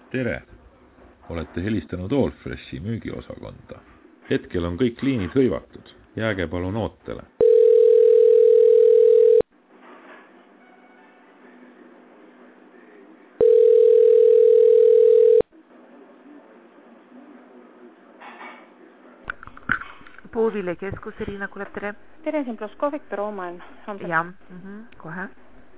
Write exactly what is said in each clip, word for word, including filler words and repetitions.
Tere! Olete helistanud Allfreshi müügiosakonda. Hetkel on kõik liinid hõivatud. Jääge palun ootele. Puuville keskus, Irina kuuleb, tere. Tere, siin Ploskovic, Rooman. Ja, mm-hmm, kohe.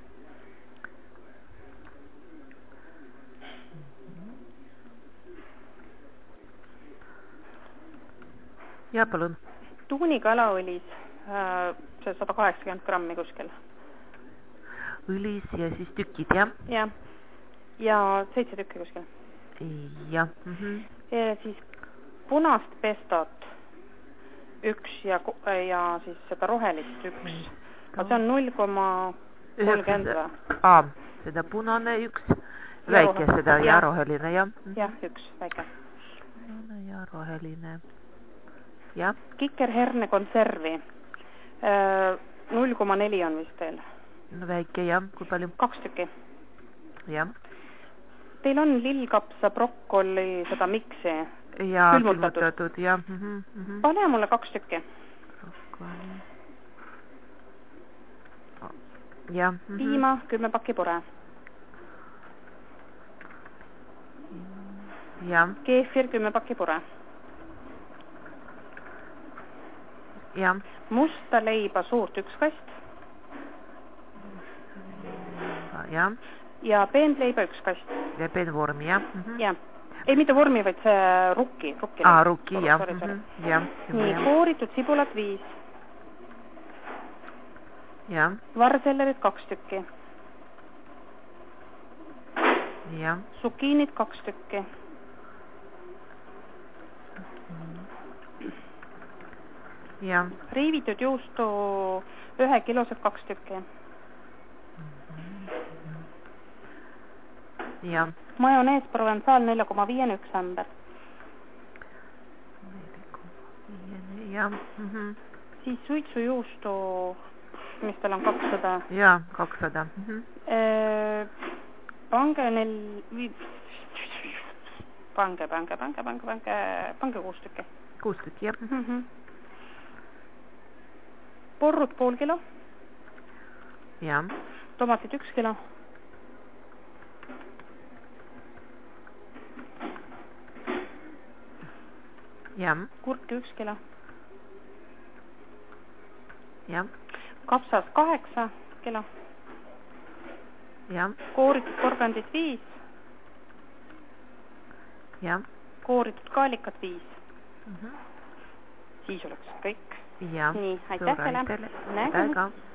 Ja, palun. Tuunikalaõlis, see sada kaheksakümmend grammi kuskil. Õlis ja siis tükid, jah? Ja, ja seitse tükki kuskil. Ja, mm-hmm. Ja siis punast pestot üks ja, ja siis seda rohelist üks. Aga see on null koma kolmkümmend või? Aa, seda punane üks, väike ja seda ja, ja roheline, jah? Jah, üks, väike. Punane ja roheline. Ja. Kikerherne konservi. null koma neli on vist teil. No väike, jah. Kui palju? Kaks tükki. Jah. Teil on lillkapsa, brokkoli, seda miksi. Ja, külmutatud. külmutatud, jah. Mm-hmm, mm-hmm. Pane mulle kaks tükki. Brokkoli. Ja. Mm-hmm. Piima, kümme pakki pure. Ja. Keefir, kümme pakki pure. Ja. Musta leiba suurt üks kast. Ja. Ja peenleiba üks kast. Ja peenvormi, jah. Mm-hmm. Ja. Ei, mitte vormi, vaid see rukki. rukki Aa, rukki, jah. Mm-hmm. Ja. Nii, kooritud sibulat viis. Ja. Varsellerid kaks tükki. Ja. Sukiinid kaks tükki. Ja. Riivitud juustu ühe kilosed kaks tükki. Ja. Majonees provensaal neli koma viis üks ämber. neli koma viis, ja. Mm-hmm. Siis suitsujuustu, mis teil on kakssada. Ja, kakssada. Mm-hmm. E, pange nel... Pange, pange, pange, pange, pange, pange kuus tükki. Kuus tükki, jah. Mm-hmm. Porrud pool kilo. Ja. Tomatid üks kilo. Ja. Kurki üks kilo. Ja. Kapsas kaheksa kilo. Ja. Kooritud porgandid viis. Ja. Kooritud kaalikat viis. Mm-hmm. Siis oleks kõik. Ja. Nii, aitäh teile. Nägemist.